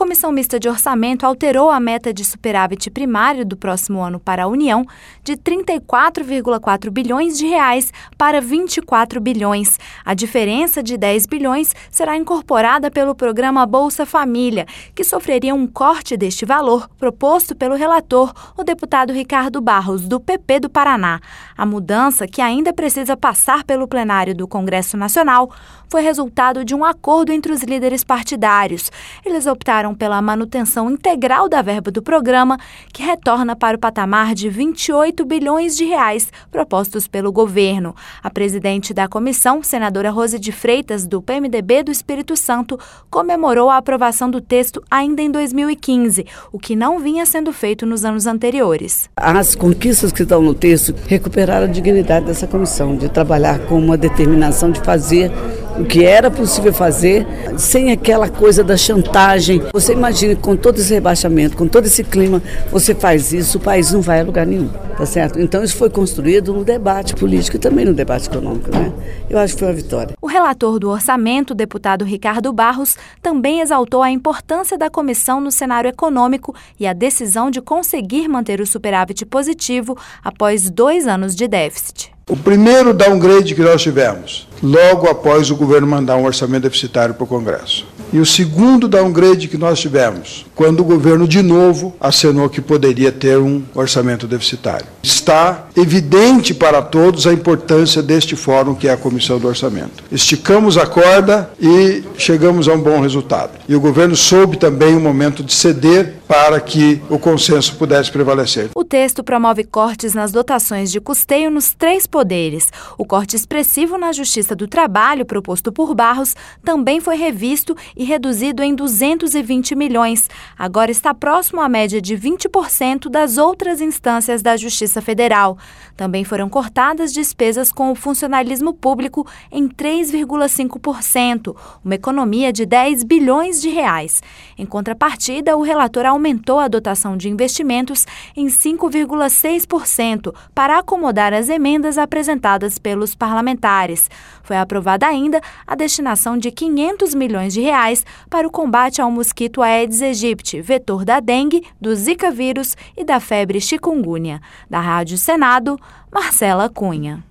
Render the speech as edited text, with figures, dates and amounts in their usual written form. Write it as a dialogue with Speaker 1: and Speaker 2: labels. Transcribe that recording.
Speaker 1: Comissão Mista de Orçamento alterou a meta de superávit primário do próximo ano para a União de 34,4 bilhões de reais para 24 bilhões. A diferença de 10 bilhões será incorporada pelo programa Bolsa Família, que sofreria um corte deste valor proposto pelo relator, o deputado Ricardo Barros, do PP do Paraná. A mudança, que ainda precisa passar pelo plenário do Congresso Nacional, foi resultado de um acordo entre os líderes partidários. Eles optaram pela manutenção integral da verba do programa, que retorna para o patamar de 28 bilhões de reais propostos pelo governo. A presidente da comissão, senadora Rose de Freitas, do PMDB do Espírito Santo, comemorou a aprovação do texto ainda em 2015, o que não vinha sendo feito nos anos anteriores.
Speaker 2: As conquistas que estão no texto recuperaram a dignidade dessa comissão, de trabalhar com uma determinação de fazer o que era possível fazer, sem aquela coisa da chantagem. Você imagina, com todo esse rebaixamento, com todo esse clima, você faz isso, o país não vai a lugar nenhum, tá certo? Então isso foi construído no debate político e também no debate econômico, né? Eu acho que foi uma vitória.
Speaker 1: O relator do orçamento, o deputado Ricardo Barros, também exaltou a importância da comissão no cenário econômico e a decisão de conseguir manter o superávit positivo após 2 anos de déficit.
Speaker 3: O primeiro downgrade que nós tivemos, logo após o governo mandar um orçamento deficitário para o Congresso. E o segundo downgrade que nós tivemos, quando o governo de novo acenou que poderia ter um orçamento deficitário. Está evidente para todos a importância deste fórum que é a Comissão do Orçamento. Esticamos a corda e chegamos a um bom resultado. E o governo soube também o momento de ceder para que o consenso pudesse prevalecer.
Speaker 1: O texto promove cortes nas dotações de custeio nos 3 poderes. O corte expressivo na Justiça do Trabalho, proposto por Barros, também foi revisto e reduzido em 220 milhões. Agora está próximo à média de 20% das outras instâncias da Justiça Federal. Também foram cortadas despesas com o funcionalismo público em 3,5%, uma economia de 10 bilhões de reais. Em contrapartida, o relator aumentou a dotação de investimentos em 5,6% para acomodar as emendas apresentadas pelos parlamentares. Foi aprovada ainda a destinação de 500 milhões de reais para o combate ao mosquito Aedes aegypti, vetor da dengue, do zika vírus e da febre chikungunya. Da Rádio Senado, Marcela Cunha.